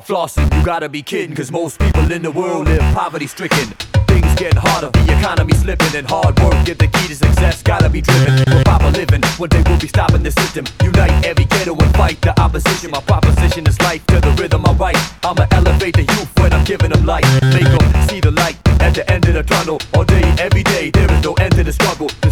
flossing, you gotta be kidding, cause most people in the world live poverty stricken. Things getting harder, the economy slipping, and hard work get the key to success. Gotta be driven for proper living. One day we'll be stopping the system. Unite every ghetto and fight the opposition. My proposition is life to the rhythm I write. I'ma elevate the youth when I'm giving them light. Make them see the light at the end of the tunnel. All day, every day, there is no end to the struggle.